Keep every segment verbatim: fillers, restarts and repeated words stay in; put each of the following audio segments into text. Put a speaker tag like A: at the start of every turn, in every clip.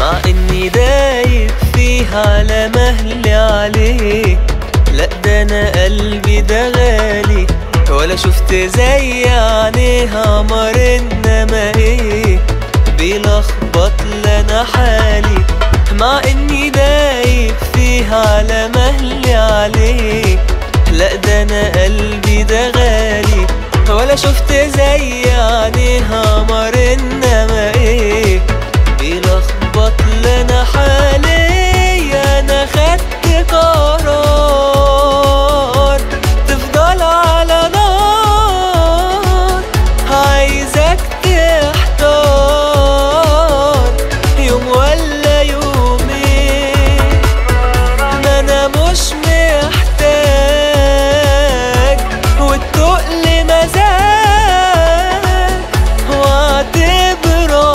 A: مع اني دايب فيه على مهلي عليه. لا ده انا قلبي ده غالي ولا شفت زي عينيه قمر، انما ايه بيلخبط لنا حالي. مع اني دايب فيه على مهلي عليه. لا ده انا قلبي ده غالي ولا شفت زي عينيه قمر، انما ايه بيلخبط لنا حالي. انا خدت قرار تفضل على نار، عايزك تحتار يوم ولا يومين. ما انا مش محتاج والتقل مزاج، واعتبره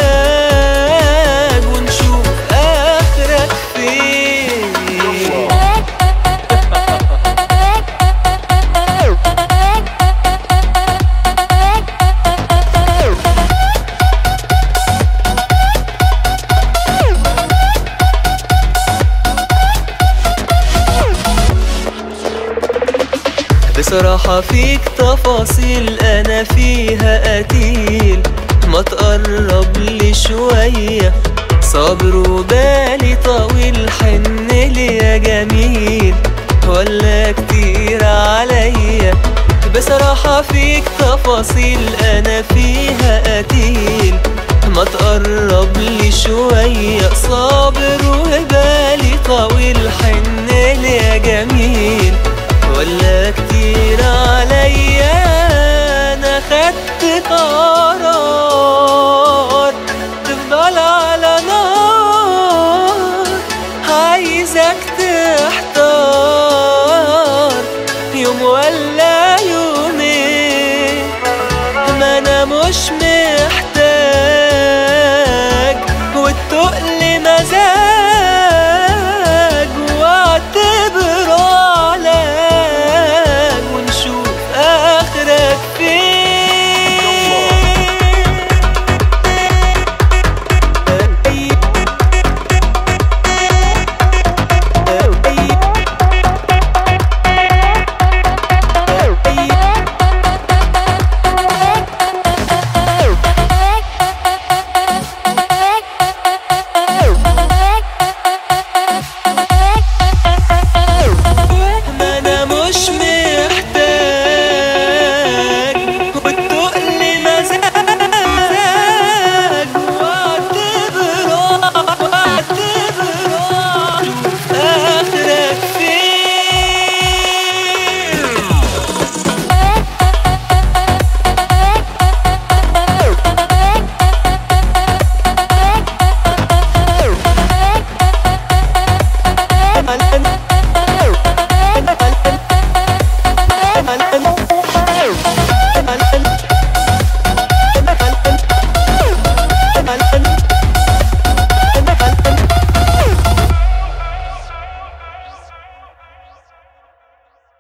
A: علاج ونشوف اخرك فين. بصراحة فيك تفاصيل أنا فيها قتيل، ما تقرب لي شوية صابر وبالي طويل. حن لي يا جميل ولا كتير عليا. بصراحة فيك تفاصيل أنا فيها قتيل، ما تقرب لي شوية صابر وبالي طويل. حن لي يا جميل ولا كتير عليا. انا خدت قرار تفضل على نار، عايزك تحتار يوم ولا يومين. ما انا مش محتاج والتقل